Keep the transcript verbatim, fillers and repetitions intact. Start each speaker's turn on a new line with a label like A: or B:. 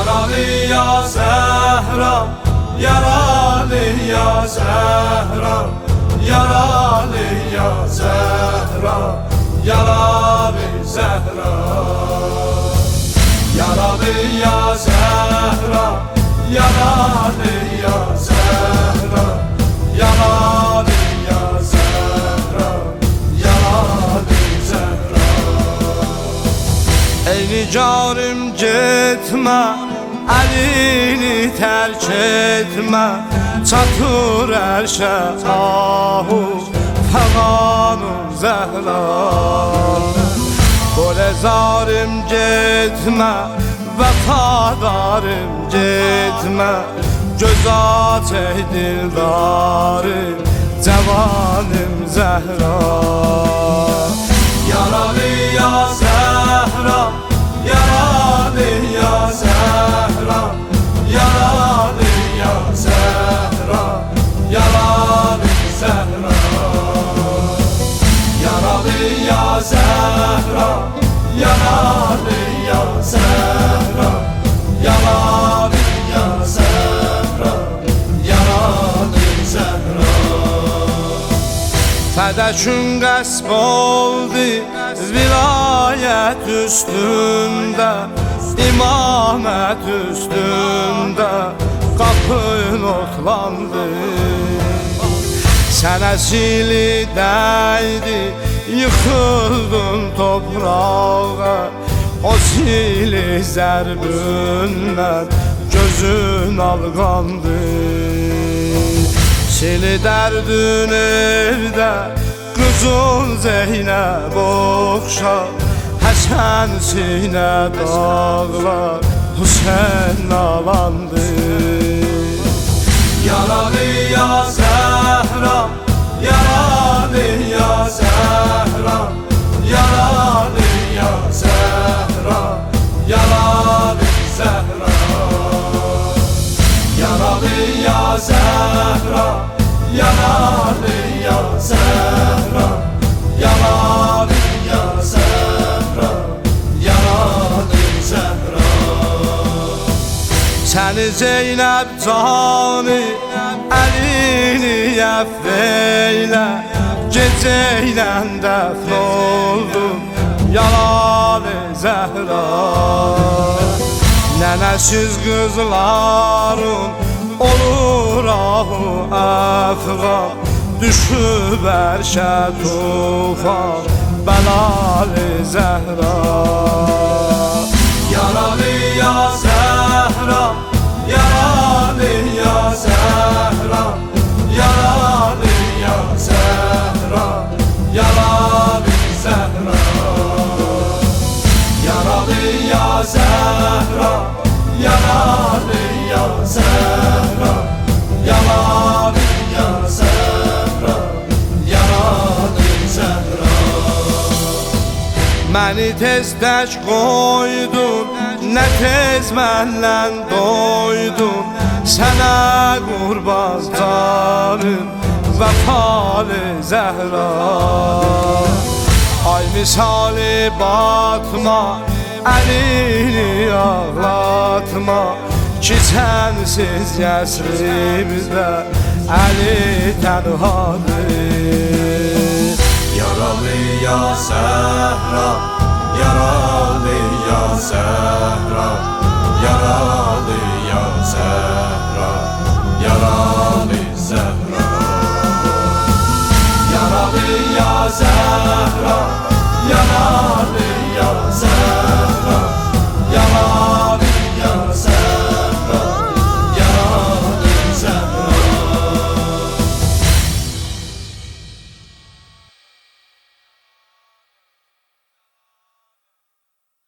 A: Yaralı ya Zehra, yaralı ya Zehra, yaralı ya Zehra, yaralı Zehra, yaralı ya Zehra, yaralı ya Zehra, yaralı ya Zehra, yaralı Zehra. Ey nigarım gitme, elini terk etme, çatır her şey ahu feganun Zehra. Böyle zalim gitme, vefadarım gitme, göz aç ey dildarım, cevanım Zehra. Yaralı ya Zehra, yaralı ya Zehra, yaralı ya Zehra, yaralı Zehra, yaralı ya Zehra, yaralı ya Zehra, yaralı ya Zehra, yaralı Zehra. Fədəkün qəsb oldu vilayət üstündə, imamət üstündə qapın otlandı. Sənə sili dəydi, yıxıldın toprağa, o sili zərbündən gözün alğandı. Sili dərdün evdə qızıl Zeynəb oxşar, Həsən sinə dağlar Hüseyn alandı. Yaralı ya Zehra, yaralı ya Zehra, yaralı ya Zehra, yaralı Zehra, yaralı ya Zehra, yaralı ya Zehra, yaralı ya Zehra, yaralı Zehra. Səni Zeynəb canı əlini əfv eylə, gecə ilə dəfn oldum yaralı Zəhra. Nənəsiz qızların olur ahu əfğan, düşüb ərşə tufan bəlalı Zəhra. Yaralı ya Zəhra, yaralı ya Zəhra, yaralı ya Zəhra, yaralı Zəhra, yaralı ya Zəhra, yaralı ya Zəhra, yaralı ya Zəhra, yaralı Zəhra. Məni tez tək qoydun, nə tez məndən doydun, sənə qurban canım vəfalı Zəhra. Ay misali batma, əlini ağlatma, ki sənsiz yəsrimdə əli tənhadır. Yaralı ya Zəhra, yaralı